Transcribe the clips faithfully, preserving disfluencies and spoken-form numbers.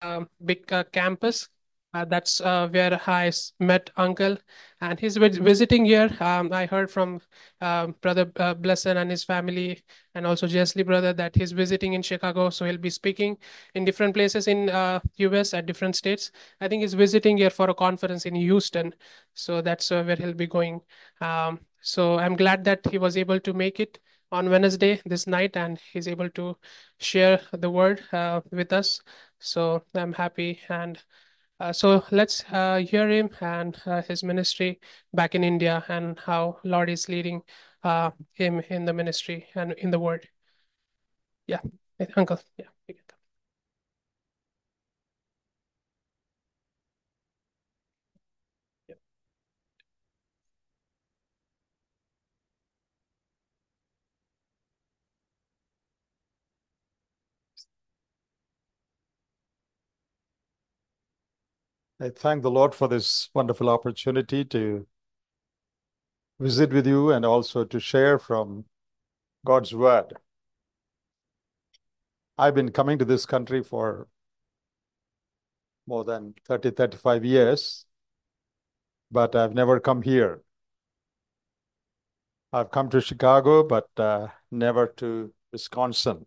um, big uh, campus. Uh, that's uh, where I s- met Uncle, and he's vis- visiting here. Um, I heard from um, Brother uh, Blesson and his family, and also Jessley brother, that he's visiting in Chicago. So he'll be speaking in different places in uh, U S at different states. I think he's visiting here for a conference in Houston. So that's uh, where he'll be going. Um, so I'm glad that he was able to make it on Wednesday this night, and he's able to share the word uh, with us. So I'm happy. And uh, so let's uh, hear him and uh, his ministry back in India, and how Lord is leading uh, him in the ministry and in the word. Yeah, eh, Uncle. Yeah. You get that. Yeah. I thank the Lord for this wonderful opportunity to visit with you and also to share from God's word. I've been coming to this country for more than thirty, thirty-five years, but I've never come here. I've come to Chicago, but uh, never to Wisconsin.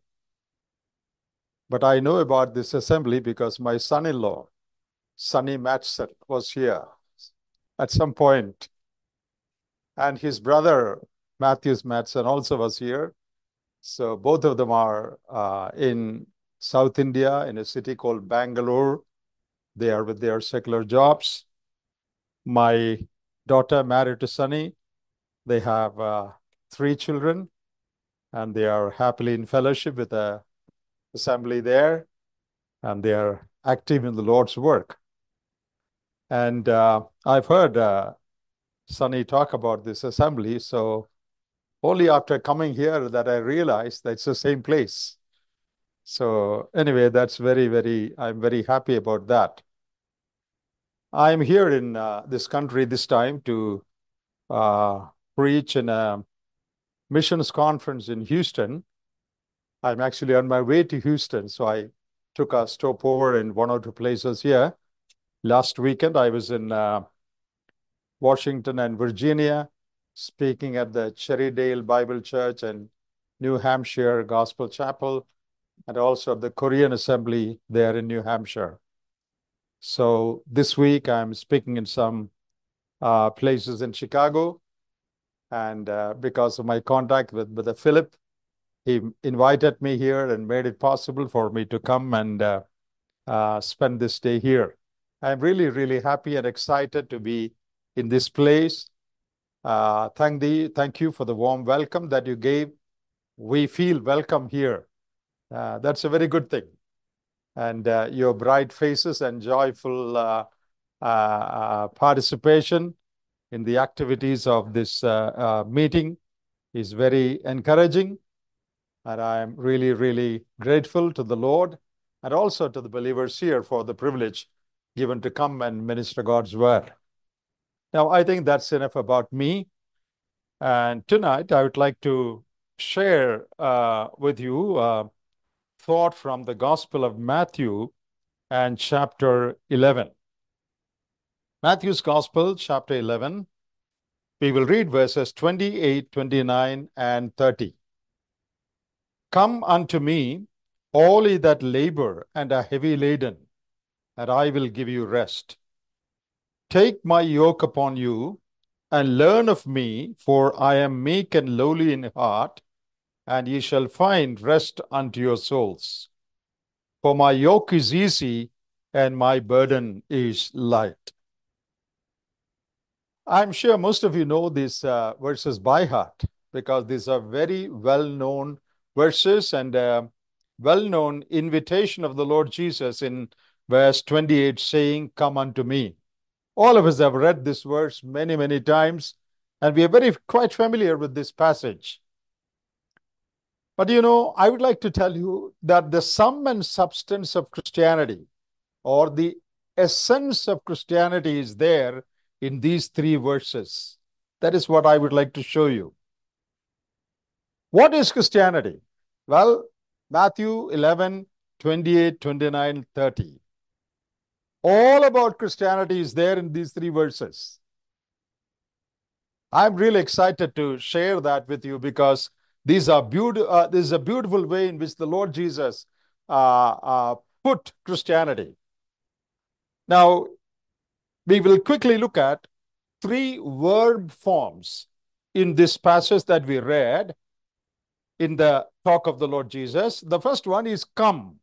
But I know about this assembly because my son-in-law, Sonny Matson, was here at some point, and his brother, Matthews Matson, also was here. So both of them are uh, in South India in a city called Bangalore. They are with their secular jobs. My daughter married to Sunny. They have uh, three children, and they are happily in fellowship with the assembly there, and they are active in the Lord's work. And uh, I've heard uh, Sunny talk about this assembly. So only after coming here that I realized that it's the same place. So anyway, that's very, very, I'm very happy about that. I'm here in uh, this country this time to uh, preach in a missions conference in Houston. I'm actually on my way to Houston, so I took a stopover in one or two places here. Last weekend, I was in uh, Washington and Virginia, speaking at the Cherrydale Bible Church and New Hampshire Gospel Chapel, and also the Korean Assembly there in New Hampshire. So this week, I'm speaking in some uh, places in Chicago. And uh, because of my contact with Brother Philip, he invited me here and made it possible for me to come and uh, uh, spend this day here. I'm really, really happy and excited to be in this place. Uh, thank thee, thank you for the warm welcome that you gave. We feel welcome here. Uh, that's a very good thing. And uh, your bright faces and joyful uh, uh, uh, participation in the activities of this uh, uh, meeting is very encouraging. And I'm really, really grateful to the Lord and also to the believers here for the privilege given to come and minister God's word. Now, I think that's enough about me. And tonight, I would like to share uh, with you a thought from the Gospel of Matthew and chapter eleven. Matthew's Gospel, chapter eleven. We will read verses twenty-eight, twenty-nine, and thirty. Come unto me, all ye that labor and are heavy laden, and I will give you rest. Take my yoke upon you, and learn of me, for I am meek and lowly in heart, and ye shall find rest unto your souls. For my yoke is easy, and my burden is light. I'm sure most of you know these uh, verses by heart, because these are very well-known verses and uh, well-known invitation of the Lord Jesus in verse twenty-eight, saying, Come unto me. All of us have read this verse many, many times, and we are very quite familiar with this passage. But you know, I would like to tell you that the sum and substance of Christianity, or the essence of Christianity, is there in these three verses. That is what I would like to show you. What is Christianity? Well, Matthew eleven, twenty-eight, twenty-nine, thirty. All about Christianity is there in these three verses. I'm really excited to share that with you because these are beautiful. Uh, this is a beautiful way in which the Lord Jesus uh, uh, put Christianity. Now, we will quickly look at three verb forms in this passage that we read in the talk of the Lord Jesus. The first one is come.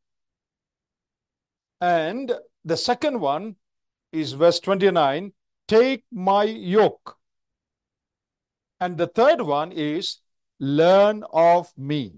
And the second one is verse twenty-nine, take my yoke. And the third one is learn of me.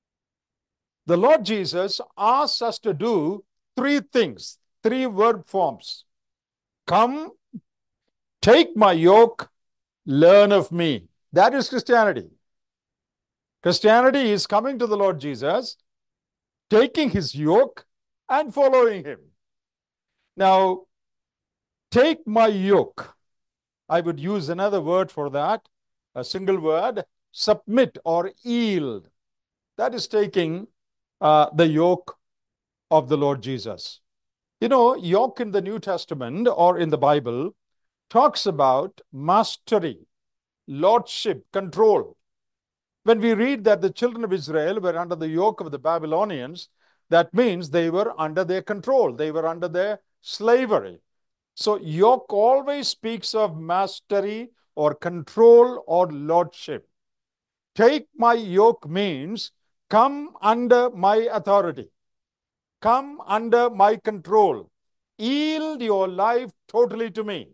The Lord Jesus asks us to do three things, three verb forms. Come, take my yoke, learn of me. That is Christianity. Christianity is coming to the Lord Jesus, taking his yoke and following him. Now, take my yoke. I would use another word for that, a single word, submit or yield. That is taking uh, the yoke of the Lord Jesus. You know, yoke in the New Testament or in the Bible talks about mastery, lordship, control. When we read that the children of Israel were under the yoke of the Babylonians, that means they were under their control. They were under their slavery. So yoke always speaks of mastery or control or lordship. Take my yoke means come under my authority. Come under my control. Yield your life totally to me.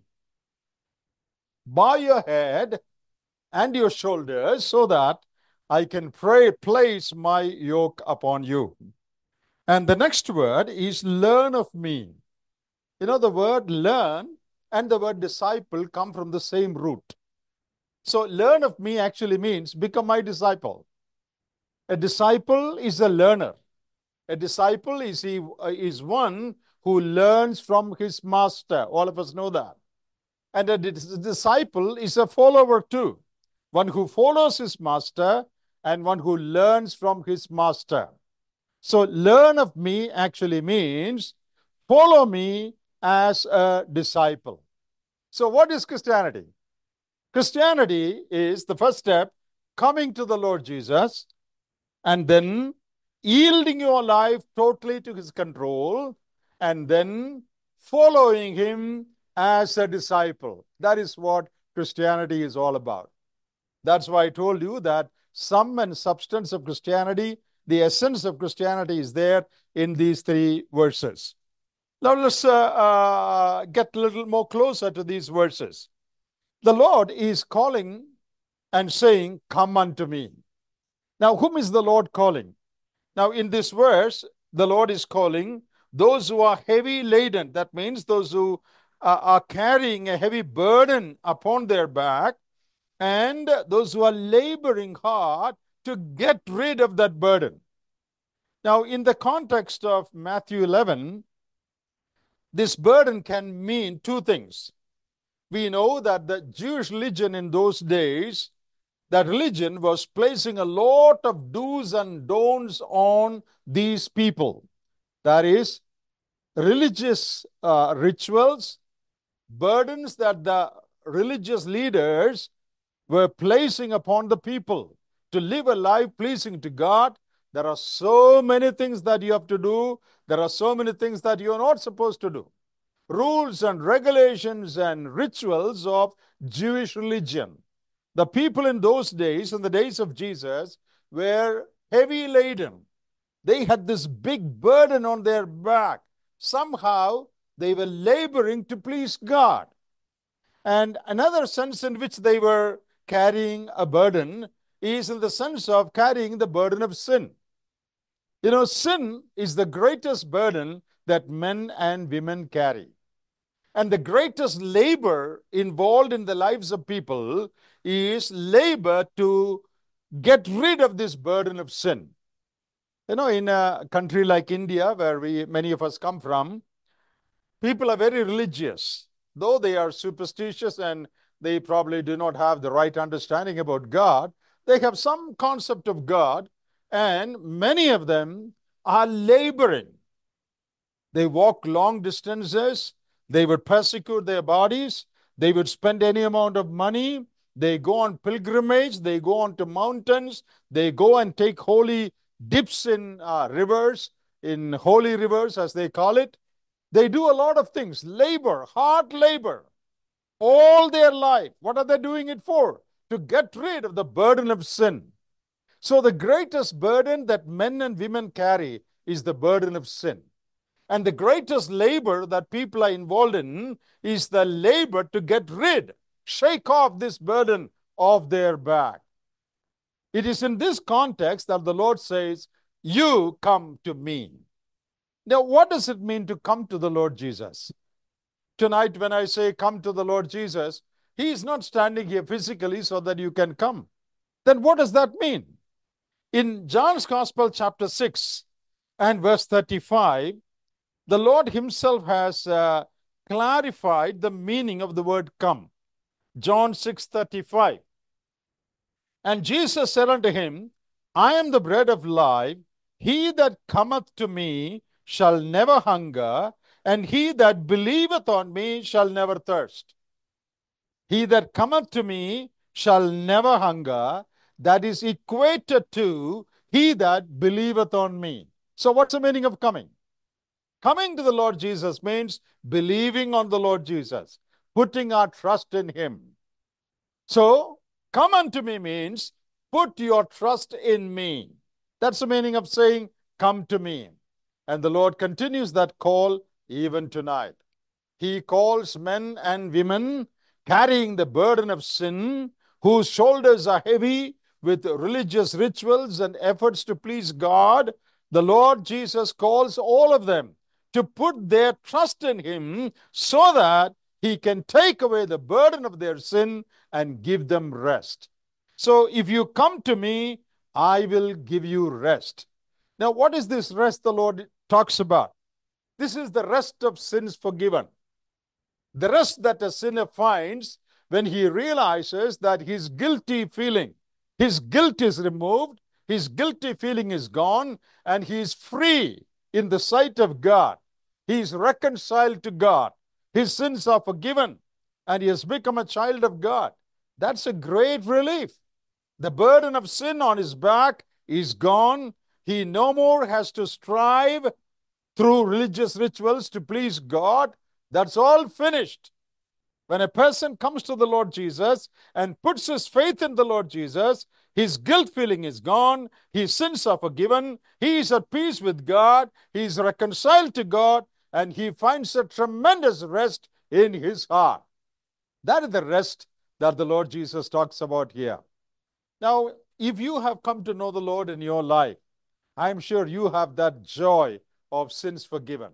Bow your head and your shoulders so that I can pray, place my yoke upon you. And the next word is learn of me. You know, the word learn and the word disciple come from the same root. So learn of me actually means become my disciple. A disciple is a learner. A disciple is, he, uh, is one who learns from his master. All of us know that. And a disciple is a follower too. One who follows his master and one who learns from his master. So learn of me actually means follow me as a disciple. So what is Christianity? Christianity is the first step, coming to the Lord Jesus and then yielding your life totally to his control and then following him as a disciple. That is what Christianity is all about. That's why I told you that sum and substance of Christianity, the essence of Christianity is there in these three verses. Now let's uh, uh, get a little more closer to these verses. The Lord is calling and saying, come unto me. Now, whom is the Lord calling? Now, in this verse, the Lord is calling those who are heavy laden. That means those who uh, are carrying a heavy burden upon their back and those who are laboring hard to get rid of that burden. Now, in the context of Matthew eleven, this burden can mean two things. We know that the Jewish religion in those days, that religion was placing a lot of do's and don'ts on these people. That is, religious uh, rituals, burdens that the religious leaders were placing upon the people to live a life pleasing to God. There are so many things that you have to do. There are so many things that you are not supposed to do. Rules and regulations and rituals of Jewish religion. The people in those days, in the days of Jesus, were heavy laden. They had this big burden on their back. Somehow they were laboring to please God. And another sense in which they were carrying a burden is in the sense of carrying the burden of sin. You know, sin is the greatest burden that men and women carry. And the greatest labor involved in the lives of people is labor to get rid of this burden of sin. You know, in a country like India, where we many of us come from, people are very religious. Though they are superstitious and they probably do not have the right understanding about God, they have some concept of God, and many of them are laboring. They walk long distances. They would persecute their bodies. They would spend any amount of money. They go on pilgrimage. They go on to mountains. They go and take holy dips in uh, rivers, in holy rivers, as they call it. They do a lot of things, labor, hard labor, all their life. What are they doing it for? To get rid of the burden of sin. So the greatest burden that men and women carry is the burden of sin. And the greatest labor that people are involved in is the labor to get rid, shake off this burden off their back. It is in this context that the Lord says, you come to me. Now, what does it mean to come to the Lord Jesus? Tonight, when I say come to the Lord Jesus, he is not standing here physically so that you can come. Then what does that mean? In John's Gospel, chapter six and verse thirty-five, the Lord himself has uh, clarified the meaning of the word come. John six thirty-five. And Jesus said unto him, I am the bread of life. He that cometh to me shall never hunger, and he that believeth on me shall never thirst. He that cometh to me shall never hunger. That is equated to he that believeth on me. So what's the meaning of coming? Coming to the Lord Jesus means believing on the Lord Jesus, putting our trust in him. So, come unto me means put your trust in me. That's the meaning of saying, come to me. And the Lord continues that call even tonight. He calls men and women carrying the burden of sin, whose shoulders are heavy with religious rituals and efforts to please God. The Lord Jesus calls all of them to put their trust in him so that he can take away the burden of their sin and give them rest. So if you come to me, I will give you rest. Now, what is this rest the Lord talks about? This is the rest of sins forgiven. The rest that a sinner finds when he realizes that his guilty feeling, his guilt is removed, his guilty feeling is gone, and he is free in the sight of God. He is reconciled to God. His sins are forgiven, and he has become a child of God. That's a great relief. The burden of sin on his back is gone. He no more has to strive through religious rituals to please God. That's all finished. When a person comes to the Lord Jesus and puts his faith in the Lord Jesus, his guilt feeling is gone, his sins are forgiven, he is at peace with God, he is reconciled to God, and he finds a tremendous rest in his heart. That is the rest that the Lord Jesus talks about here. Now, if you have come to know the Lord in your life, I'm sure you have that joy of sins forgiven.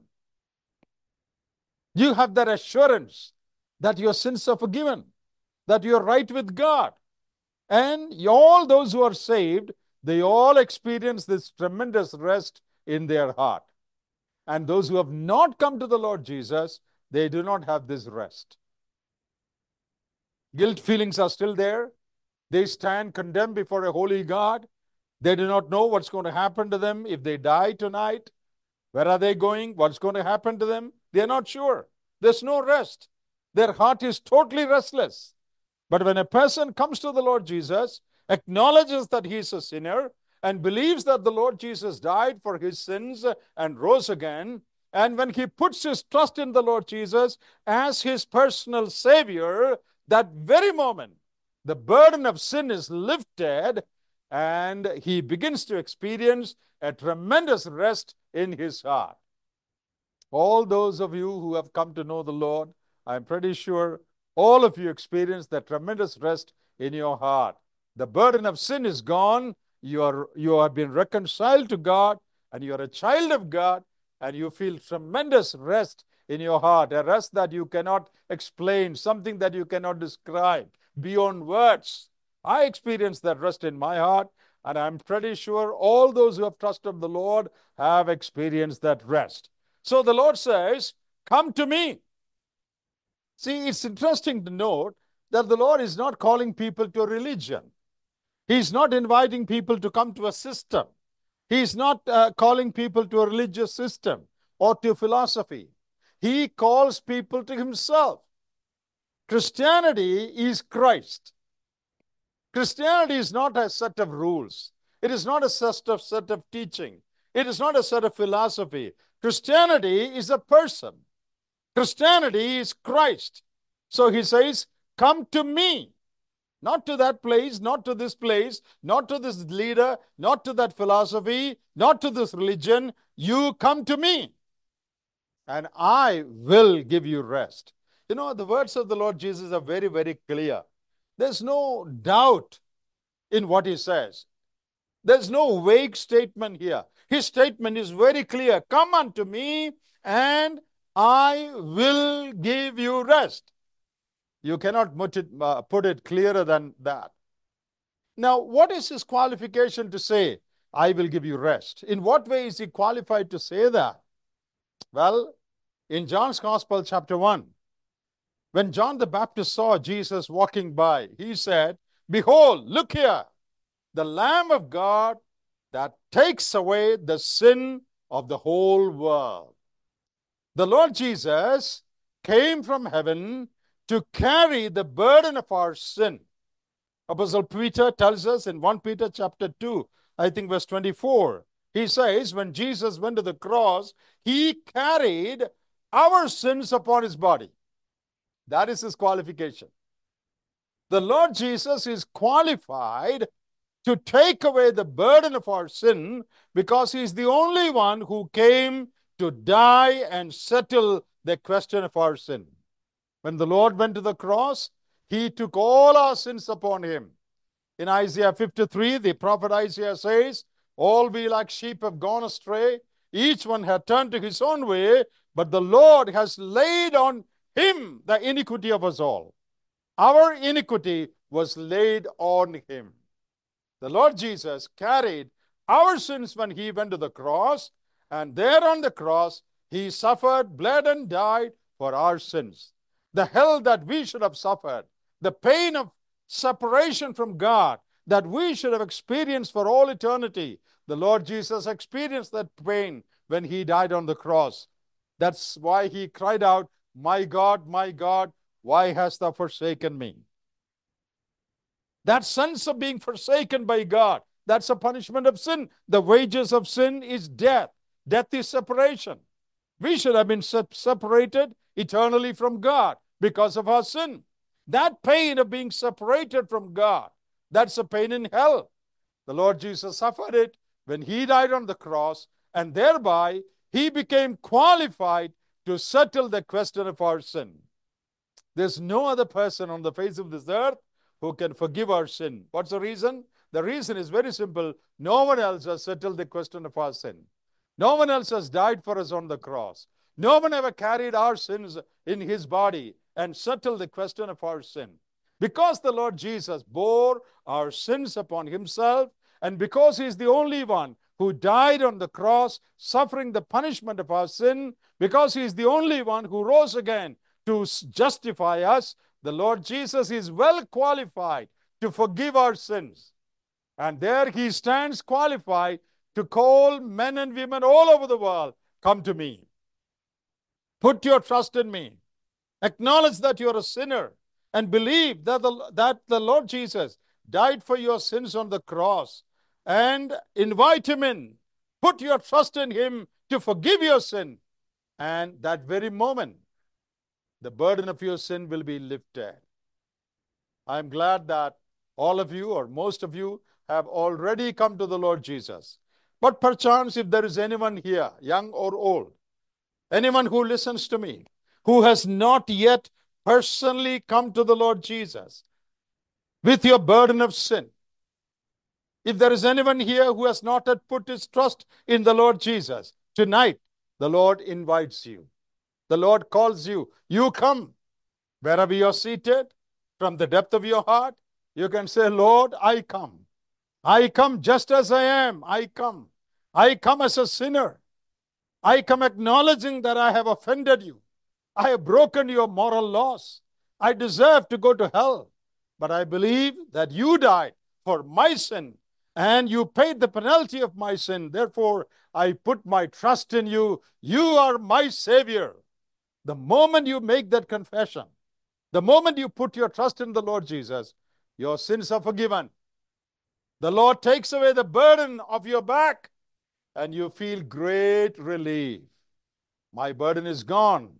You have that assurance that your sins are forgiven, that you're right with God. And all those who are saved, they all experience this tremendous rest in their heart. And those who have not come to the Lord Jesus, they do not have this rest. Guilt feelings are still there. They stand condemned before a holy God. They do not know what's going to happen to them if they die tonight. Where are they going? What's going to happen to them? They're not sure. There's no rest. Their heart is totally restless. But when a person comes to the Lord Jesus, acknowledges that he is a sinner, and believes that the Lord Jesus died for his sins and rose again, and when he puts his trust in the Lord Jesus as his personal Savior, that very moment, the burden of sin is lifted, and he begins to experience a tremendous rest in his heart. All those of you who have come to know the Lord, I'm pretty sure all of you experience that tremendous rest in your heart. The burden of sin is gone. You are, you have been reconciled to God, and you are a child of God, and you feel tremendous rest in your heart, a rest that you cannot explain, something that you cannot describe beyond words. I experience that rest in my heart, and I'm pretty sure all those who have trusted the Lord have experienced that rest. So the Lord says, come to me. See, it's interesting to note that the Lord is not calling people to a religion. He's not inviting people to come to a system. He's not uh, calling people to a religious system. or to philosophy. He calls people to himself. Christianity is Christ. Christianity is not a set of rules. It is not a set of, set of teaching. It is not a set of philosophy. Christianity is a person. Christianity is Christ. So he says, come to me. Not to that place, not to this place, not to this leader, not to that philosophy, not to this religion. You come to me, and I will give you rest. You know, the words of the Lord Jesus are very, very clear. There's no doubt in what he says. There's no vague statement here. His statement is very clear. Come unto me, and I will give you rest. You cannot put it, uh, put it clearer than that. Now, what is his qualification to say, I will give you rest? In what way is he qualified to say that? Well, in John's Gospel, chapter one, when John the Baptist saw Jesus walking by, he said, behold, look here, the Lamb of God that takes away the sin of the whole world. The Lord Jesus came from heaven to carry the burden of our sin. Apostle Peter tells us in First Peter chapter two, I think verse twenty-four, he says, when Jesus went to the cross, he carried our sins upon his body. That is his qualification. The Lord Jesus is qualified to take away the burden of our sin because he is the only one who came to die and settle the question of our sin. When the Lord went to the cross, he took all our sins upon him. In Isaiah fifty-three, the prophet Isaiah says, all we like sheep have gone astray. Each one had turned to his own way, but the Lord has laid on him the iniquity of us all. Our iniquity was laid on him. The Lord Jesus carried our sins when he went to the cross, and there on the cross, he suffered, bled, and died for our sins. The hell that we should have suffered, the pain of separation from God that we should have experienced for all eternity, the Lord Jesus experienced that pain when he died on the cross. That's why he cried out, my God, my God, why hast thou forsaken me? That sense of being forsaken by God, that's a punishment of sin. The wages of sin is death. Death is separation. We should have been separated eternally from God because of our sin. That pain of being separated from God, that's a pain in hell. The Lord Jesus suffered it when he died on the cross, and thereby he became qualified to settle the question of our sin. There's no other person on the face of this earth who can forgive our sin. What's the reason? The reason is very simple. No one else has settled the question of our sin. No one else has died for us on the cross. No one ever carried our sins in his body and settled the question of our sin. Because the Lord Jesus bore our sins upon himself, and because he is the only one who died on the cross, suffering the punishment of our sin, because he is the only one who rose again to justify us, the Lord Jesus is well qualified to forgive our sins. And there he stands qualified to call men and women all over the world, come to me. Put your trust in me. Acknowledge that you're a sinner and believe that the, that the Lord Jesus died for your sins on the cross, and invite him in. Put your trust in him to forgive your sin. And that very moment, the burden of your sin will be lifted. I'm glad that all of you, or most of you, have already come to the Lord Jesus. But perchance, if there is anyone here, young or old, anyone who listens to me, who has not yet personally come to the Lord Jesus with your burden of sin, if there is anyone here who has not yet put his trust in the Lord Jesus, tonight the Lord invites you. The Lord calls you. You come. Wherever you are seated, from the depth of your heart, you can say, Lord, I come. I come just as I am. I come. I come as a sinner. I come acknowledging that I have offended you. I have broken your moral laws. I deserve to go to hell. But I believe that you died for my sin, and you paid the penalty of my sin. Therefore, I put my trust in you. You are my Savior. The moment you make that confession, the moment you put your trust in the Lord Jesus, your sins are forgiven. The Lord takes away the burden of your back, and you feel great relief. My burden is gone.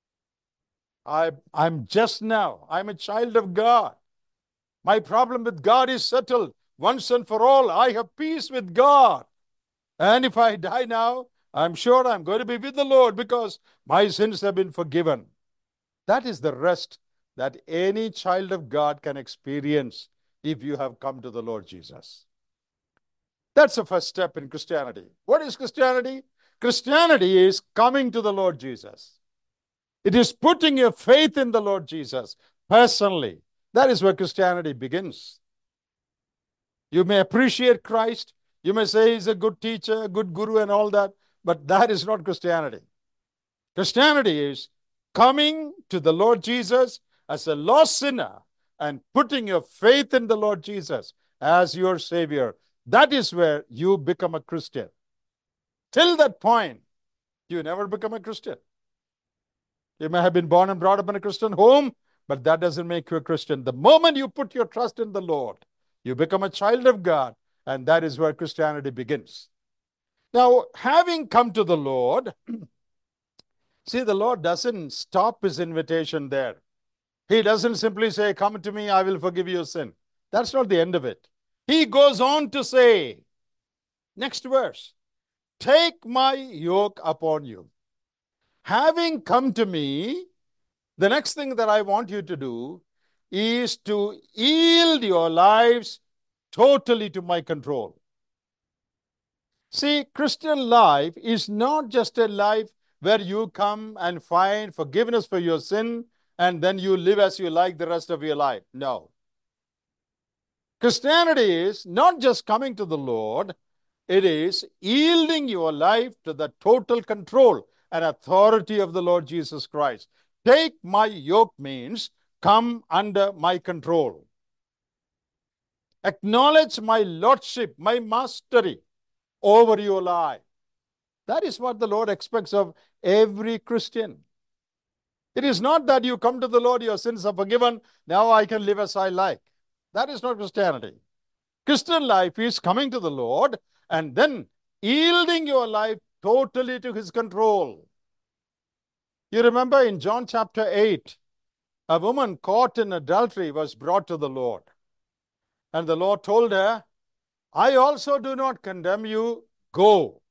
I, I'm just now. I'm a child of God. My problem with God is settled once and for all. I have peace with God. And if I die now, I'm sure I'm going to be with the Lord because my sins have been forgiven. That is the rest that any child of God can experience if you have come to the Lord Jesus. That's the first step in Christianity. What is Christianity? Christianity is coming to the Lord Jesus. It is putting your faith in the Lord Jesus personally. That is where Christianity begins. You may appreciate Christ. You may say he's a good teacher, a good guru and all that, but that is not Christianity. Christianity is coming to the Lord Jesus as a lost sinner and putting your faith in the Lord Jesus as your Savior. That is where you become a Christian. Till that point, you never become a Christian. You may have been born and brought up in a Christian home, but that doesn't make you a Christian. The moment you put your trust in the Lord, you become a child of God, and that is where Christianity begins. Now, having come to the Lord, see, the Lord doesn't stop his invitation there. He doesn't simply say, come to me, I will forgive your sin. That's not the end of it. He goes on to say, next verse, take my yoke upon you. Having come to me, the next thing that I want you to do is to yield your lives totally to my control. See, Christian life is not just a life where you come and find forgiveness for your sin and then you live as you like the rest of your life. No. Christianity is not just coming to the Lord, it is yielding your life to the total control and authority of the Lord Jesus Christ. Take my yoke means come under my control. Acknowledge my lordship, my mastery over your life. That is what the Lord expects of every Christian. It is not that you come to the Lord, your sins are forgiven, now I can live as I like. That is not Christianity. Christian life is coming to the Lord and then yielding your life totally to his control. You remember in John chapter eight, a woman caught in adultery was brought to the Lord. And the Lord told her, I also do not condemn you, go.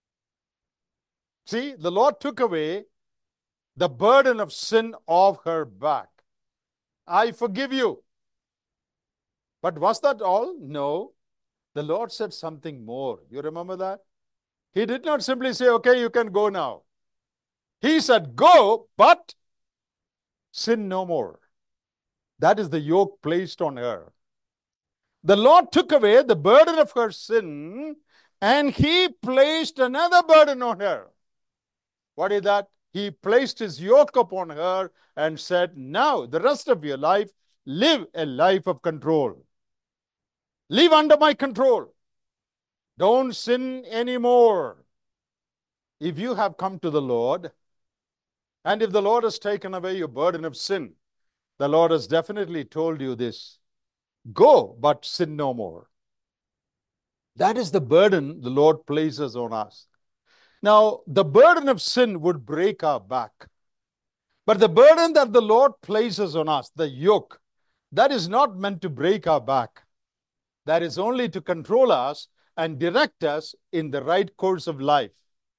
See, the Lord took away the burden of sin off her back. I forgive you. But was that all? No. The Lord said something more. You remember that? He did not simply say, okay, you can go now. He said, go, but sin no more. That is the yoke placed on her. The Lord took away the burden of her sin and he placed another burden on her. What is that? He placed his yoke upon her and said, now the rest of your life, live a life of control. Live under my control. Don't sin anymore. If you have come to the Lord, and if the Lord has taken away your burden of sin, the Lord has definitely told you this. Go, but sin no more. That is the burden the Lord places on us. Now, the burden of sin would break our back. But the burden that the Lord places on us, the yoke, that is not meant to break our back. That is only to control us and direct us in the right course of life.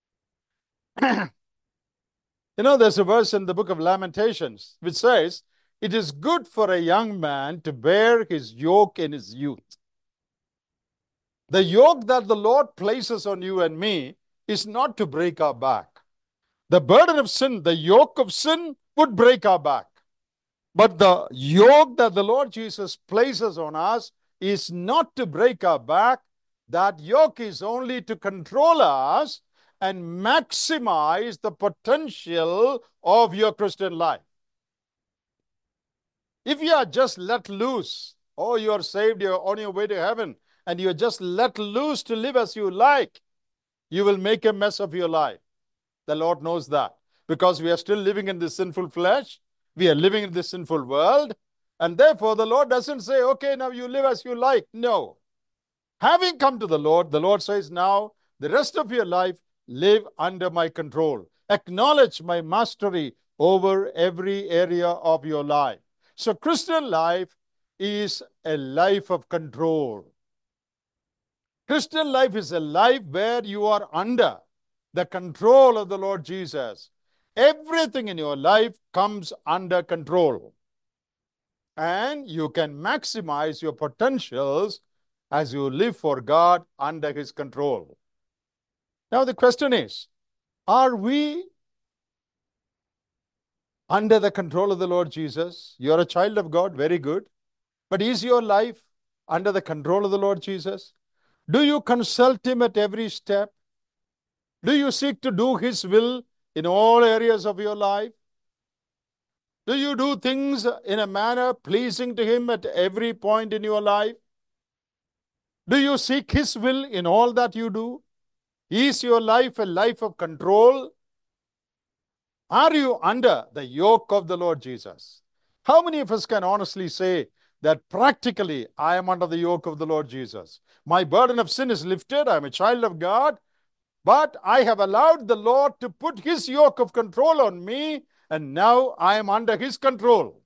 You know, there's a verse in the book of Lamentations which says, it is good for a young man to bear his yoke in his youth. The yoke that the Lord places on you and me is not to break our back. The burden of sin, the yoke of sin would break our back. But the yoke that the Lord Jesus places on us is not to break our back. That yoke is only to control us and maximize the potential of your Christian life. If you are just let loose, oh, you are saved, you're on your way to heaven, and you're just let loose to live as you like, you will make a mess of your life. The Lord knows that, because we are still living in this sinful flesh. We are living in this sinful world. And therefore, the Lord doesn't say, okay, now you live as you like. No. Having come to the Lord, the Lord says, now the rest of your life, live under my control. Acknowledge my mastery over every area of your life. So Christian life is a life of control. Christian life is a life where you are under the control of the Lord Jesus. Everything in your life comes under control. And you can maximize your potentials as you live for God under His control. Now the question is, are we under the control of the Lord Jesus? You're a child of God, very good. But is your life under the control of the Lord Jesus? Do you consult Him at every step? Do you seek to do His will in all areas of your life? Do you do things in a manner pleasing to Him at every point in your life? Do you seek His will in all that you do? Is your life a life of control? Are you under the yoke of the Lord Jesus? How many of us can honestly say that practically I am under the yoke of the Lord Jesus? My burden of sin is lifted. I am a child of God. But I have allowed the Lord to put His yoke of control on me, and now I am under His control.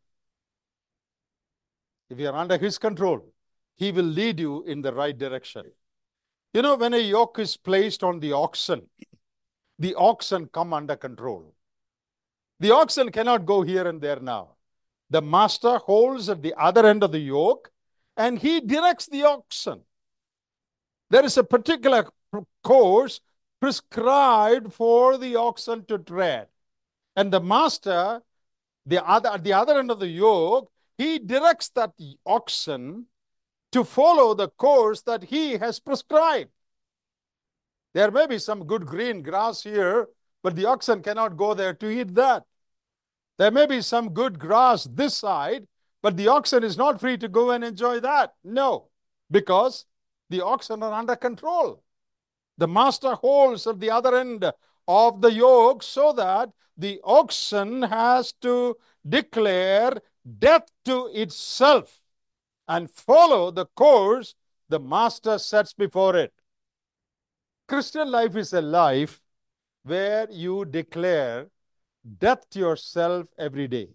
If you are under His control, He will lead you in the right direction. You know, when a yoke is placed on the oxen, the oxen come under control. The oxen cannot go here and there now. The master holds at the other end of the yoke, and he directs the oxen. There is a particular course prescribed for the oxen to tread. And the master, the other, at the other end of the yoke, he directs that oxen to follow the course that he has prescribed. There may be some good green grass here, but the oxen cannot go there to eat that. There may be some good grass this side, but the oxen is not free to go and enjoy that. No, because the oxen are under control. The master holds at the other end of the yoke so that the oxen has to declare death to itself and follow the course the master sets before it. Christian life is a life where you declare death to yourself every day.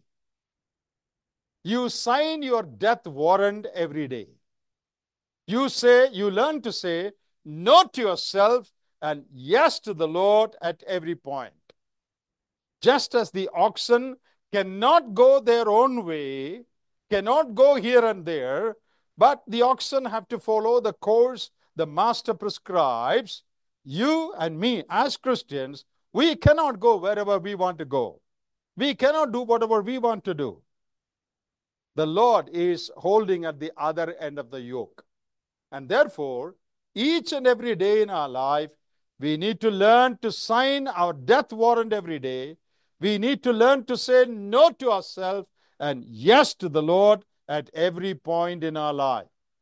You sign your death warrant every day. You say, you learn to say no to yourself and yes to the Lord at every point. Just as the oxen cannot go their own way, cannot go here and there, but the oxen have to follow the course the master prescribes, you and me as Christians, we cannot go wherever we want to go. We cannot do whatever we want to do. The Lord is holding at the other end of the yoke. And therefore, each and every day in our life, we need to learn to sign our death warrant every day. We need to learn to say no to ourselves and yes to the Lord at every point in our life.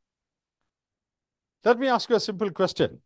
Let me ask you a simple question.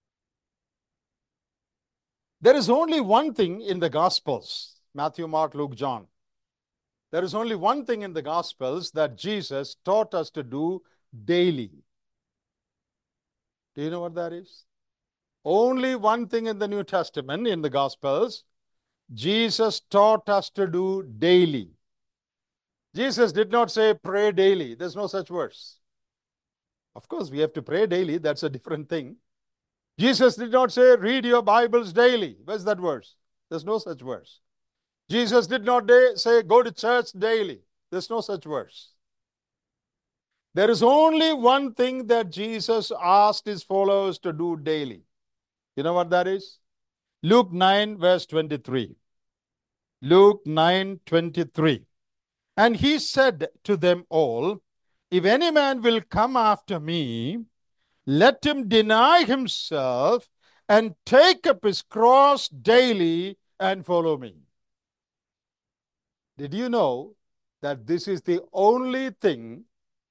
There is only one thing in the Gospels, Matthew, Mark, Luke, John. There is only one thing in the Gospels that Jesus taught us to do daily. Do you know what that is? Only one thing in the New Testament, in the Gospels, Jesus taught us to do daily. Jesus did not say pray daily. There's no such verse. Of course, we have to pray daily. That's a different thing. Jesus did not say read your Bibles daily. Where's that verse? There's no such verse. Jesus did not say go to church daily. There's no such verse. There is only one thing that Jesus asked his followers to do daily. You know what that is? Luke nine, verse twenty-three. Luke nine, twenty-three. And he said to them all, if any man will come after me, let him deny himself and take up his cross daily and follow me. Did you know that this is the only thing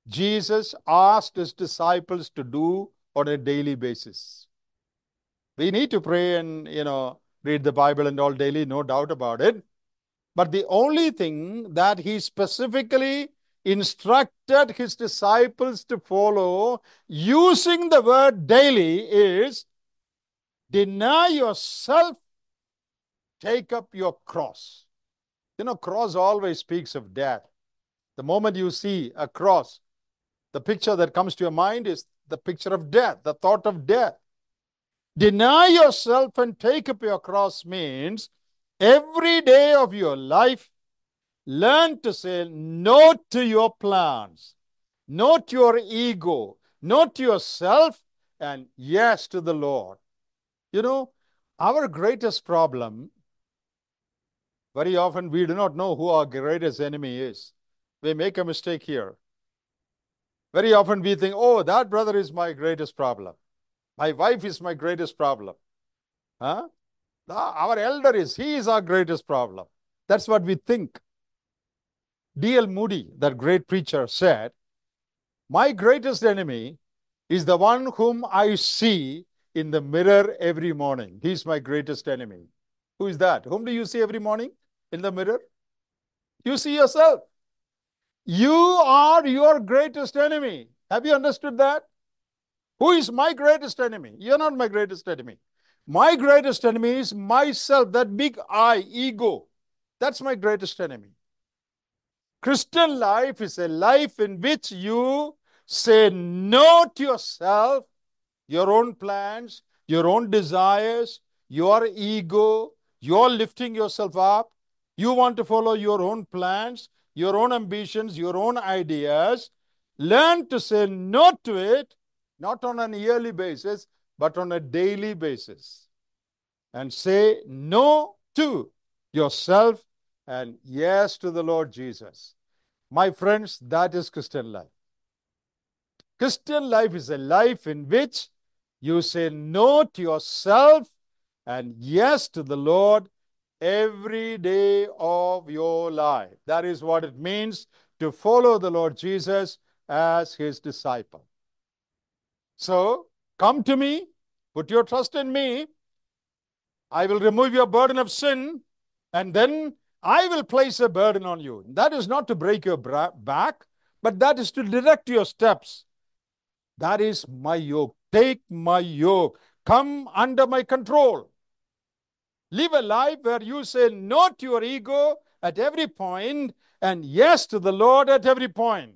Jesus asked his disciples to do on a daily basis. We need to pray and, you know, read the Bible and all daily, no doubt about it. But the only thing that he specifically instructed his disciples to follow using the word daily is deny yourself, take up your cross. You know, cross always speaks of death. The moment you see a cross, the picture that comes to your mind is the picture of death, the thought of death. Deny yourself and take up your cross means every day of your life, learn to say no to your plans, no to your ego, no to yourself, and yes to the Lord. You know, our greatest problem, very often we do not know who our greatest enemy is. We make a mistake here. Very often we think, oh, that brother is my greatest problem. My wife is my greatest problem. Huh? Our elder is, he is our greatest problem. That's what we think. D L Moody, that great preacher, said, my greatest enemy is the one whom I see in the mirror every morning. He's my greatest enemy. Who is that? Whom do you see every morning in the mirror? You see yourself. You are your greatest enemy. Have you understood that? Who is my greatest enemy? You're not my greatest enemy. My greatest enemy is myself, that big I, ego. That's my greatest enemy. Christian life is a life in which you say no to yourself, your own plans, your own desires, your ego. You're lifting yourself up. You want to follow your own plans, your own ambitions, your own ideas. Learn to say no to it, not on an yearly basis, but on a daily basis. And say no to yourself and yes to the Lord Jesus. My friends, that is Christian life. Christian life is a life in which you say no to yourself and yes to the Lord every day of your life. That is what it means to follow the Lord Jesus as his disciple. So, come to me, put your trust in me. I will remove your burden of sin, and then I will place a burden on you. That is not to break your back, but that is to direct your steps. That is my yoke. Take my yoke. Come under my control. Live a life where you say no to your ego at every point and yes to the Lord at every point.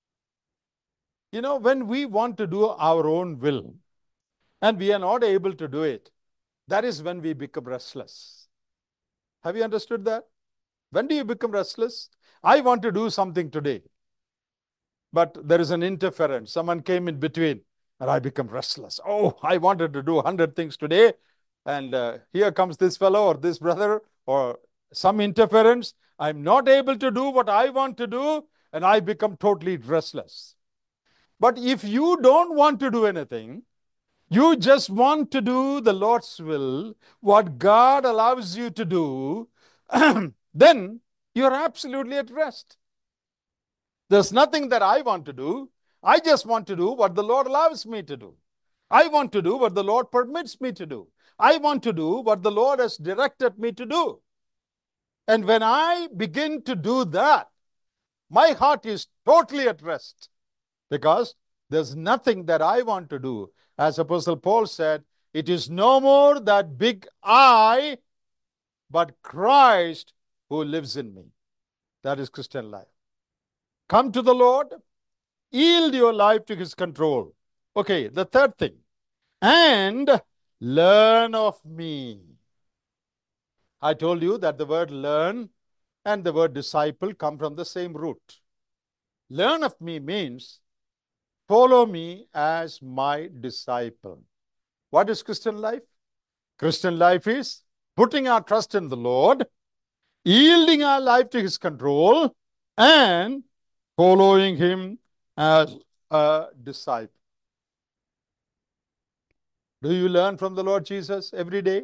You know, when we want to do our own will and we are not able to do it, that is when we become restless. Have you understood that? When do you become restless? I want to do something today, but there is an interference. Someone came in between and I become restless. Oh, I wanted to do one hundred things today, and uh, here comes this fellow or this brother or some interference. I'm not able to do what I want to do, and I become totally restless. But if you don't want to do anything, you just want to do the Lord's will, what God allows you to do, then you're absolutely at rest. There's nothing that I want to do. I just want to do what the Lord allows me to do. I want to do what the Lord permits me to do. I want to do what the Lord has directed me to do. And when I begin to do that, my heart is totally at rest because there's nothing that I want to do. As Apostle Paul said, it is no more that big I, but Christ who lives in me. That is Christian life. Come to the Lord, yield your life to his control. Okay, the third thing, and learn of me. I told you that the word learn and the word disciple come from the same root. Learn of me means follow me as my disciple. What is Christian life? Christian life is putting our trust in the Lord, yielding our life to his control, and following him as a disciple. Do you learn from the Lord Jesus every day?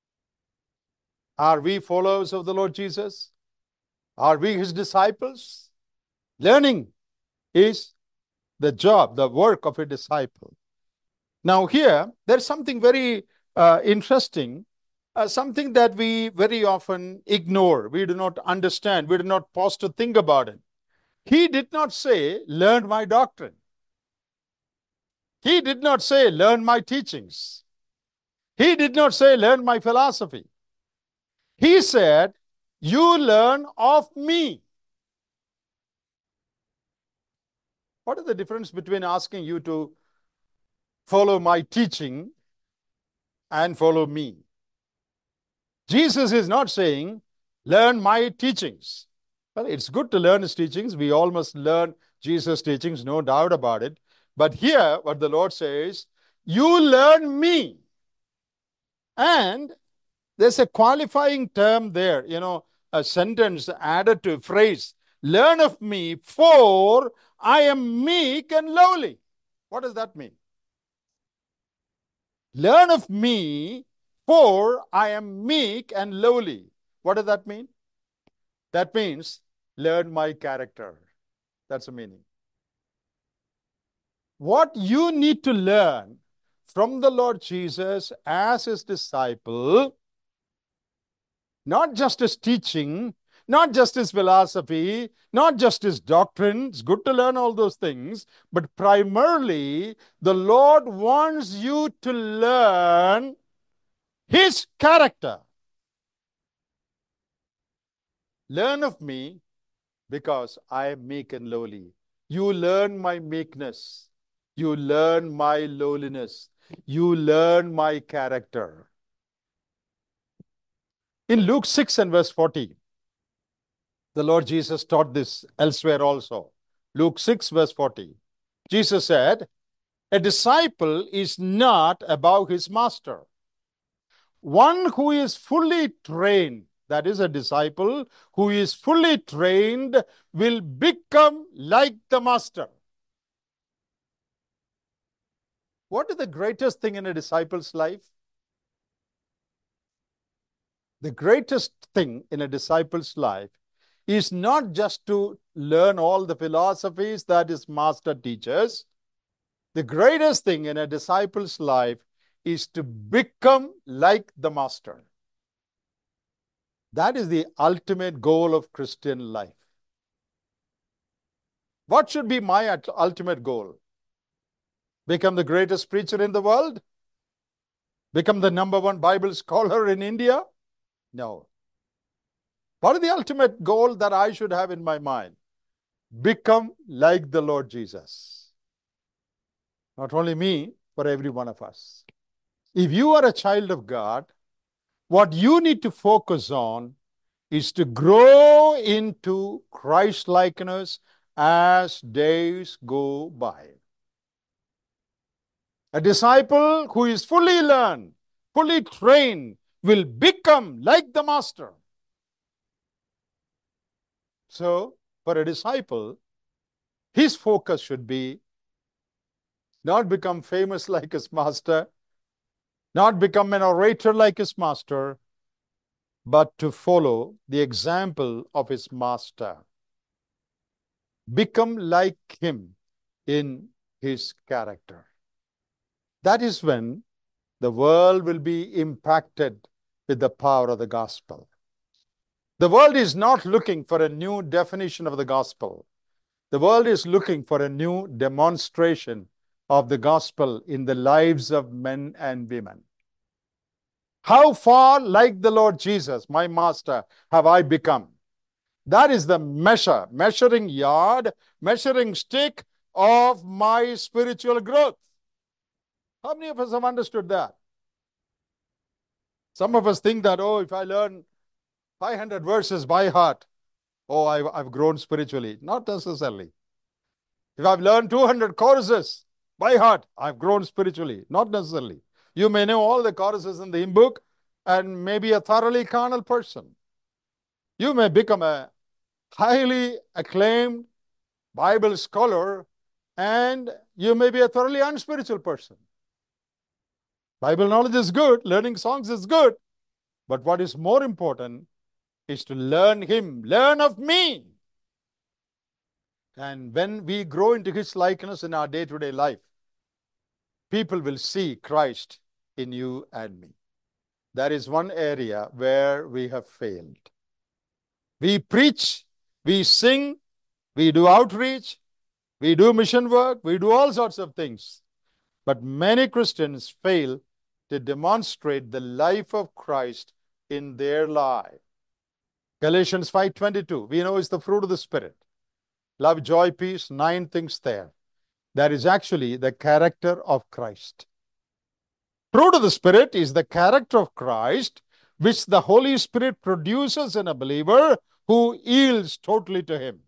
Are we followers of the Lord Jesus? Are we his disciples? Learning is the job, the work of a disciple. Now here, there's something very uh, interesting, uh, something that we very often ignore. We do not understand. We do not pause to think about it. He did not say, learn my doctrine. He did not say, learn my teachings. He did not say, learn my philosophy. He said, you learn of me. What is the difference between asking you to follow my teaching and follow me? Jesus is not saying, learn my teachings. Well, it's good to learn his teachings. We all must learn Jesus' teachings, no doubt about it. But here, what the Lord says, you learn me. And there's a qualifying term there, you know, a sentence added to a phrase, learn of me, for I am meek and lowly. What does that mean? Learn of me, for I am meek and lowly. What does that mean? That means learn my character. That's the meaning. What you need to learn from the Lord Jesus as his disciple, not just his teaching, not just his philosophy, not just his doctrine. It's good to learn all those things, but primarily the Lord wants you to learn his character. Learn of me because I am meek and lowly. You learn my meekness. You learn my lowliness. You learn my character. In Luke six and verse forty, the Lord Jesus taught this elsewhere also. Luke six verse forty. Jesus said, a disciple is not above his master. One who is fully trained, that is a disciple who is fully trained, will become like the master. What is the greatest thing in a disciple's life? The greatest thing in a disciple's life is not just to learn all the philosophies that his master teaches. The greatest thing in a disciple's life is to become like the master. That is the ultimate goal of Christian life. What should be my ultimate goal? Become the greatest preacher in the world? Become the number one Bible scholar in India? No. What is the ultimate goal that I should have in my mind? Become like the Lord Jesus. Not only me, but every one of us. If you are a child of God, what you need to focus on is to grow into Christ-likeness as days go by. A disciple who is fully learned, fully trained, will become like the master. So, for a disciple, his focus should be not become famous like his master, not become an orator like his master, but to follow the example of his master. Become like him in his character. That is when the world will be impacted with the power of the gospel. The world is not looking for a new definition of the gospel. The world is looking for a new demonstration of the gospel in the lives of men and women. How far like the Lord Jesus, my master, have I become? That is the measure, measuring yard, measuring stick of my spiritual growth. How many of us have understood that? Some of us think that, oh, if I learn five hundred verses by heart, oh, I've, I've grown spiritually. Not necessarily. If I've learned two hundred choruses by heart, I've grown spiritually. Not necessarily. You may know all the choruses in the hymn book and maybe a thoroughly carnal person. You may become a highly acclaimed Bible scholar and you may be a thoroughly unspiritual person. Bible knowledge is good, learning songs is good, but what is more important is to learn him, learn of me. And when we grow into his likeness in our day-to-day life, people will see Christ in you and me. That is one area where we have failed. We preach, we sing, we do outreach, we do mission work, we do all sorts of things. But many Christians fail to demonstrate the life of Christ in their life. Galatians five twenty-two, we know it's the fruit of the Spirit. Love, joy, peace, nine things there. That is actually the character of Christ. Fruit of the Spirit is the character of Christ, which the Holy Spirit produces in a believer who yields totally to him.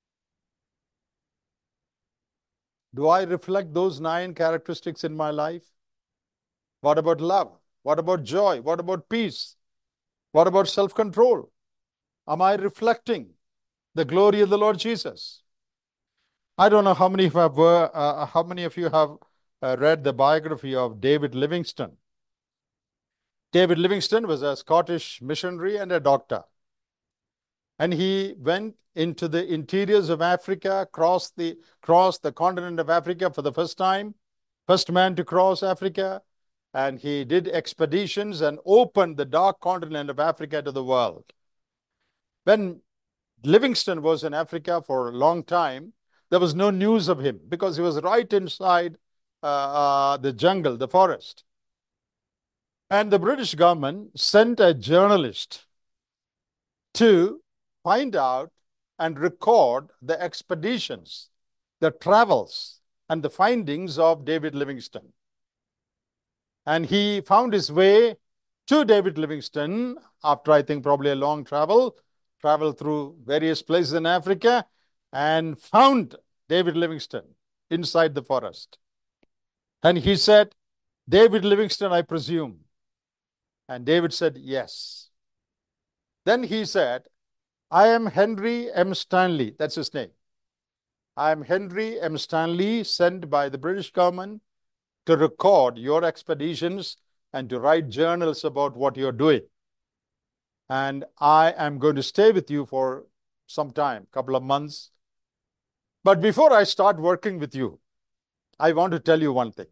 Do I reflect those nine characteristics in my life? What about love? What about joy? What about peace? What about self-control? Am I reflecting the glory of the Lord Jesus? I don't know how many of you have, uh, how many of you have uh, read the biography of David Livingstone. David Livingstone was a Scottish missionary and a doctor. And he went into the interiors of Africa, crossed the, crossed the continent of Africa for the first time, first man to cross Africa. And he did expeditions and opened the dark continent of Africa to the world. When Livingstone was in Africa for a long time, there was no news of him because he was right inside uh, uh, the jungle, the forest. And the British government sent a journalist to find out and record the expeditions, the travels, and the findings of David Livingstone. And he found his way to David Livingstone after, I think, probably a long travel, traveled through various places in Africa, and found David Livingstone inside the forest. And he said, David Livingstone, I presume. And David said, yes. Then he said, I am Henry M. Stanley. That's his name. I am Henry M. Stanley, sent by the British government to record your expeditions and to write journals about what you're doing. And I am going to stay with you for some time, a couple of months. But before I start working with you, I want to tell you one thing.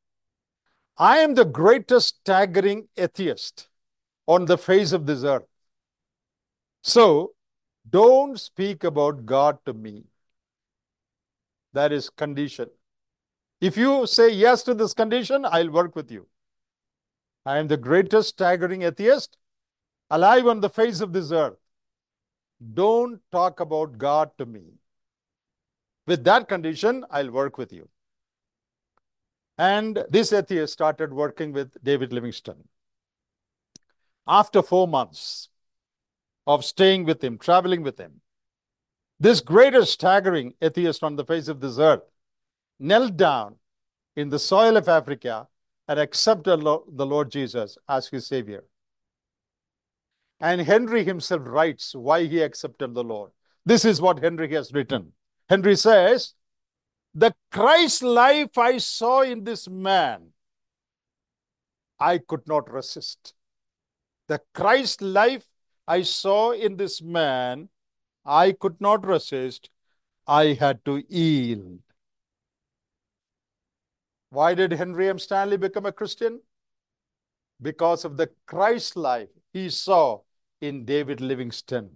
I am the greatest staggering atheist on the face of this earth. So don't speak about God to me. That is condition. If you say yes to this condition, I'll work with you. I am the greatest staggering atheist alive on the face of this earth. Don't talk about God to me. With that condition, I'll work with you. And this atheist started working with David Livingstone. After four months of staying with him, traveling with him, this greatest staggering atheist on the face of this earth knelt down in the soil of Africa and accepted the Lord Jesus as his Savior. And Henry himself writes why he accepted the Lord. This is what Henry has written. Henry says, the Christ life I saw in this man, I could not resist. The Christ life I saw in this man, I could not resist. I had to yield. Why did Henry M. Stanley become a Christian? Because of the Christ life he saw in David Livingstone.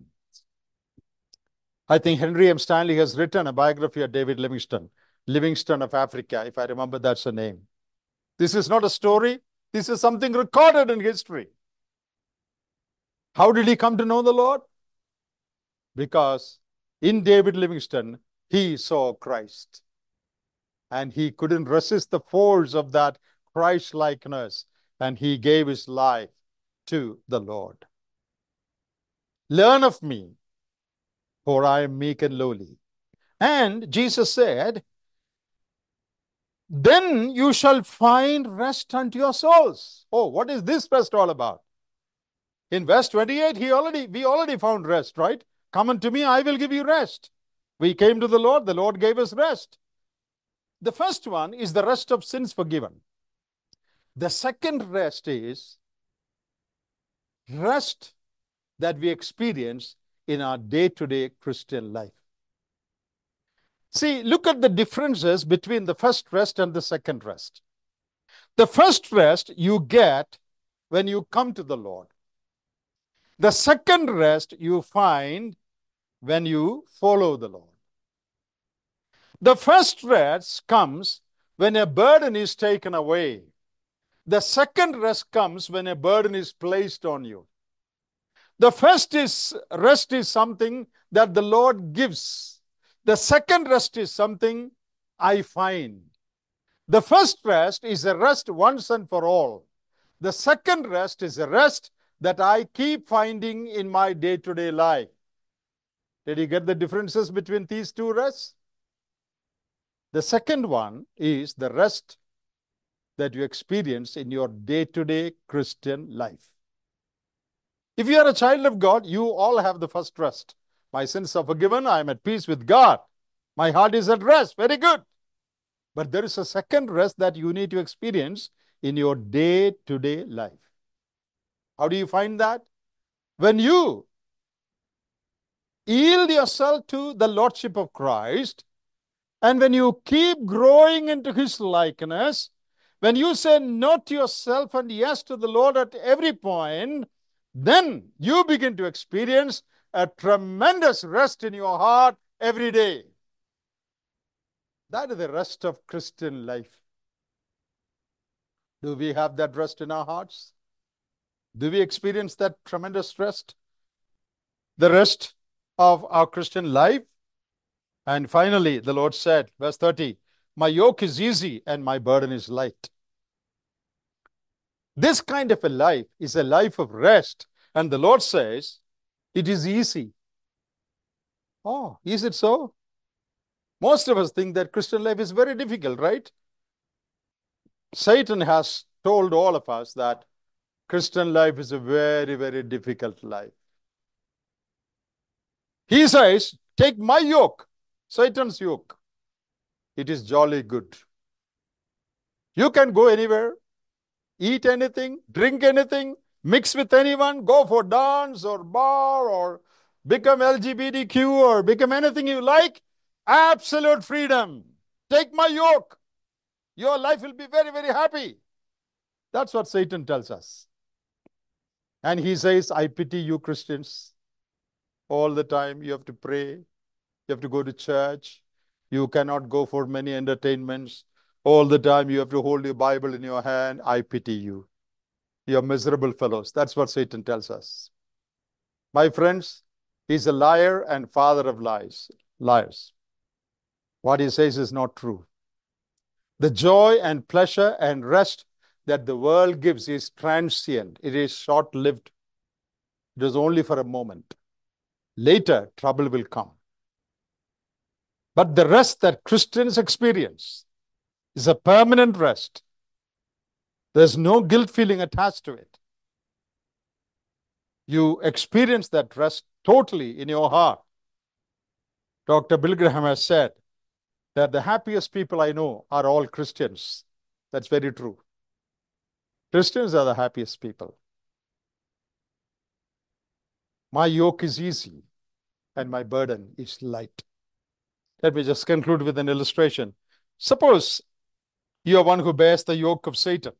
I think Henry M. Stanley has written a biography of David Livingstone, Livingstone of Africa, if I remember that's the name. This is not a story. This is something recorded in history. How did he come to know the Lord? Because in David Livingstone, he saw Christ. And he couldn't resist the force of that Christ-likeness. And he gave his life to the Lord. Learn of me, for I am meek and lowly. And Jesus said, then you shall find rest unto your souls. Oh, what is this rest all about? In verse twenty-eight, he already, we already found rest, right? Come unto me, I will give you rest. We came to the Lord, the Lord gave us rest. The first one is the rest of sins forgiven. The second rest is rest that we experience in our day-to-day Christian life. See, look at the differences between the first rest and the second rest. The first rest you get when you come to the Lord. The second rest you find when you follow the Lord. The first rest comes when a burden is taken away. The second rest comes when a burden is placed on you. The first is rest is something that the Lord gives. The second rest is something I find. The first rest is a rest once and for all. The second rest is a rest that I keep finding in my day-to-day life. Did you get the differences between these two rests? The second one is the rest that you experience in your day-to-day Christian life. If you are a child of God, you all have the first rest. My sins are forgiven. I am at peace with God. My heart is at rest. Very good. But there is a second rest that you need to experience in your day-to-day life. How do you find that? When you yield yourself to the Lordship of Christ, and when you keep growing into His likeness, when you say no to yourself and yes to the Lord at every point, then you begin to experience a tremendous rest in your heart every day. That is the rest of Christian life. Do we have that rest in our hearts? Do we experience that tremendous rest? The rest of our Christian life? And finally, the Lord said, verse thirty, my yoke is easy and my burden is light. This kind of a life is a life of rest. And the Lord says, it is easy. Oh, is it so? Most of us think that Christian life is very difficult, right? Satan has told all of us that Christian life is a very, very difficult life. He says, take my yoke, Satan's yoke. It is jolly good. You can go anywhere, eat anything, drink anything, mix with anyone, go for dance or bar or become L G B T Q or become anything you like. Absolute freedom. Take my yoke. Your life will be very, very happy. That's what Satan tells us. And he says, I pity you Christians. All the time you have to pray. You have to go to church. You cannot go for many entertainments. All the time you have to hold your Bible in your hand. I pity you. You're miserable fellows. That's what Satan tells us. My friends, he's a liar and father of lies. Liars. What he says is not true. The joy and pleasure and rest that the world gives is transient. It is short-lived. It is only for a moment. Later, trouble will come. But the rest that Christians experience is a permanent rest. There's no guilt feeling attached to it. You experience that rest totally in your heart. Doctor Bill Graham has said that the happiest people I know are all Christians. That's very true. Christians are the happiest people. My yoke is easy and my burden is light. Let me just conclude with an illustration. Suppose you are one who bears the yoke of Satan,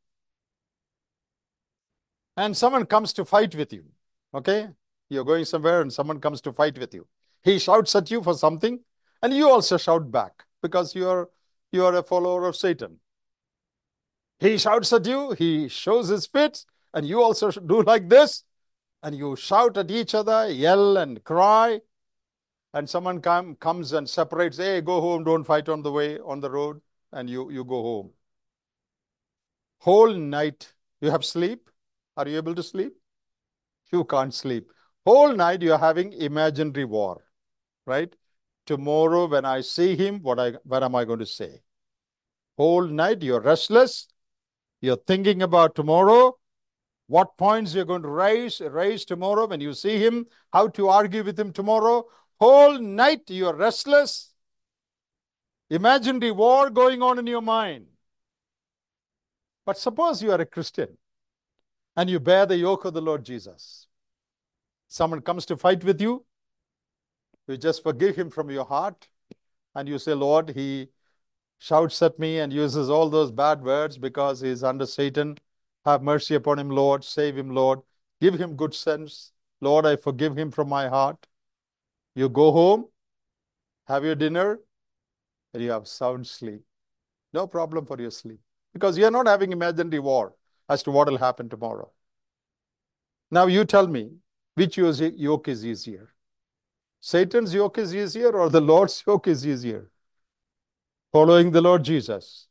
and someone comes to fight with you, okay? You're going somewhere and someone comes to fight with you. He shouts at you for something, and you also shout back because you are, you are a follower of Satan. He shouts at you, he shows his fits, and you also do like this, and you shout at each other, yell and cry, and someone come, comes and separates, hey, go home, don't fight on the way, on the road, and you, you go home. Whole night, you have sleep. Are you able to sleep? You can't sleep. Whole night, you're having imaginary war, right? Tomorrow, when I see him, what, I, what am I going to say? Whole night, you're restless. You're thinking about tomorrow, what points you're going to raise, raise tomorrow when you see him, how to argue with him tomorrow. Whole night, you're restless. Imaginary war going on in your mind. But suppose you are a Christian and you bear the yoke of the Lord Jesus. Someone comes to fight with you. You just forgive him from your heart. And you say, Lord, he shouts at me and uses all those bad words because he's under Satan. Have mercy upon him, Lord. Save him, Lord. Give him good sense. Lord, I forgive him from my heart. You go home, have your dinner, and you have sound sleep. No problem for your sleep because you're not having imaginary war as to what will happen tomorrow. Now you tell me, which yoke is easier? Satan's yoke is easier or the Lord's yoke is easier? Following the Lord Jesus.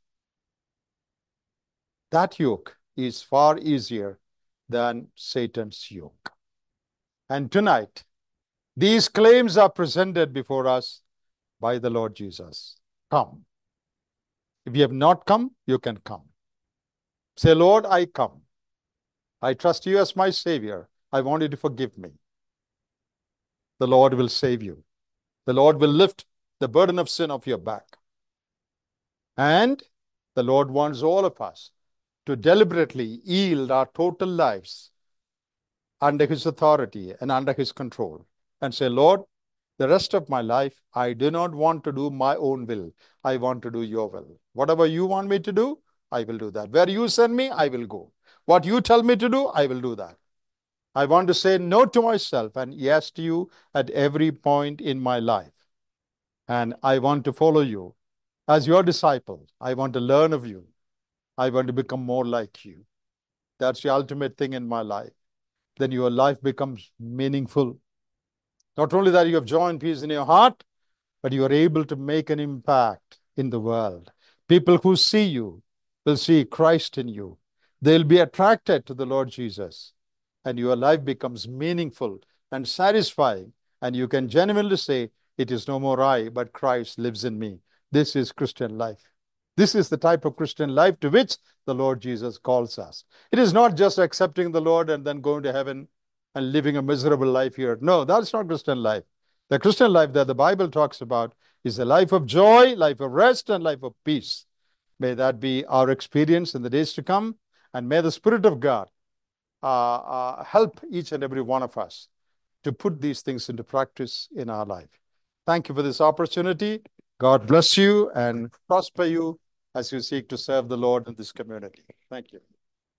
That yoke is far easier than Satan's yoke. And tonight, these claims are presented before us by the Lord Jesus. Come. If you have not come, you can come. Say, Lord, I come. I trust you as my Savior. I want you to forgive me. The Lord will save you. The Lord will lift the burden of sin off your back. And the Lord wants all of us to deliberately yield our total lives under his authority and under his control and say, Lord, the rest of my life, I do not want to do my own will. I want to do your will. Whatever you want me to do, I will do that. Where you send me, I will go. What you tell me to do, I will do that. I want to say no to myself and yes to you at every point in my life. And I want to follow you as your disciple. I want to learn of you. I want to become more like you. That's the ultimate thing in my life. Then your life becomes meaningful. Not only that you have joy and peace in your heart, but you are able to make an impact in the world. People who see you will see Christ in you. They'll be attracted to the Lord Jesus, and your life becomes meaningful and satisfying, and you can genuinely say, it is no more I, but Christ lives in me. This is Christian life. This is the type of Christian life to which the Lord Jesus calls us. It is not just accepting the Lord and then going to heaven and living a miserable life here. No, that's not Christian life. The Christian life that the Bible talks about is a life of joy, life of rest, and life of peace. May that be our experience in the days to come. And may the Spirit of God uh, uh, help each and every one of us to put these things into practice in our life. Thank you for this opportunity. God bless you and prosper you as you seek to serve the Lord in this community. Thank you.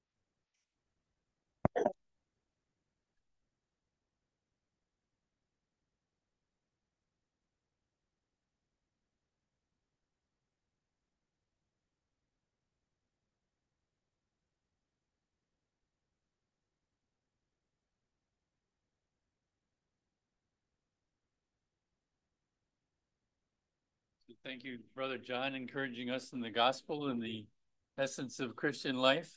Thank you, Brother John, encouraging us in the gospel and the essence of Christian life.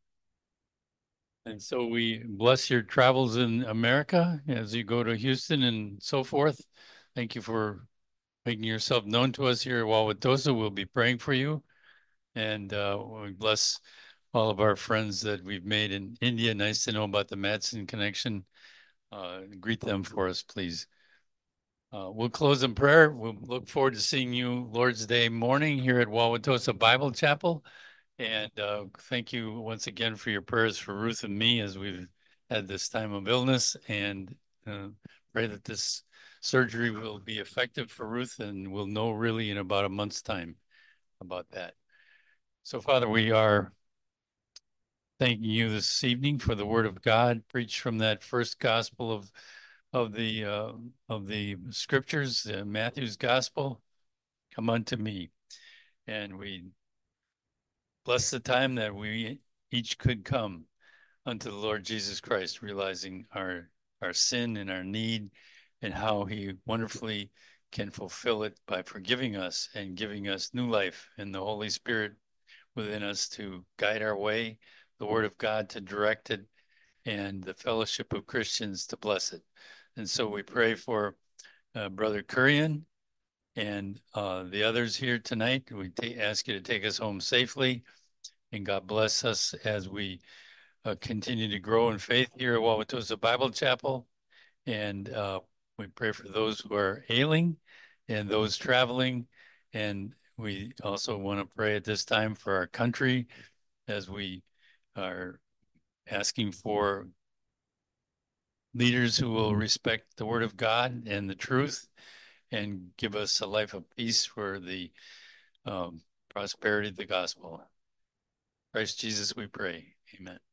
And so we bless your travels in America as you go to Houston and so forth. Thank you for making yourself known to us here at Wauwatosa. We'll be praying for you. And uh, we bless all of our friends that we've made in India. Nice to know about the Madsen connection. Uh, greet them for us, please. Uh, we'll close in prayer. We'll look forward to seeing you Lord's Day morning here at Wauwatosa Bible Chapel. And uh, thank you once again for your prayers for Ruth and me as we've had this time of illness, and uh, pray that this surgery will be effective for Ruth, and we'll know really in about a month's time about that. So, Father, we are thanking you this evening for the word of God preached from that first gospel of of the uh, of the scriptures, uh, Matthew's gospel. Come unto me, and we bless the time that we each could come unto the Lord Jesus Christ, realizing our our sin and our need, and how he wonderfully can fulfill it by forgiving us and giving us new life and the Holy Spirit within us to guide our way, the Word of God to direct it, and the fellowship of Christians to bless it. And so we pray for uh, Brother Kurian and uh, the others here tonight. We ask you to take us home safely, and God bless us as we uh, continue to grow in faith here at Wauwatosa Bible Chapel. And uh, we pray for those who are ailing and those traveling. And we also want to pray at this time for our country as we are asking for leaders who will respect the word of God and the truth, and give us a life of peace for the um, prosperity of the gospel. Christ Jesus, we pray. Amen.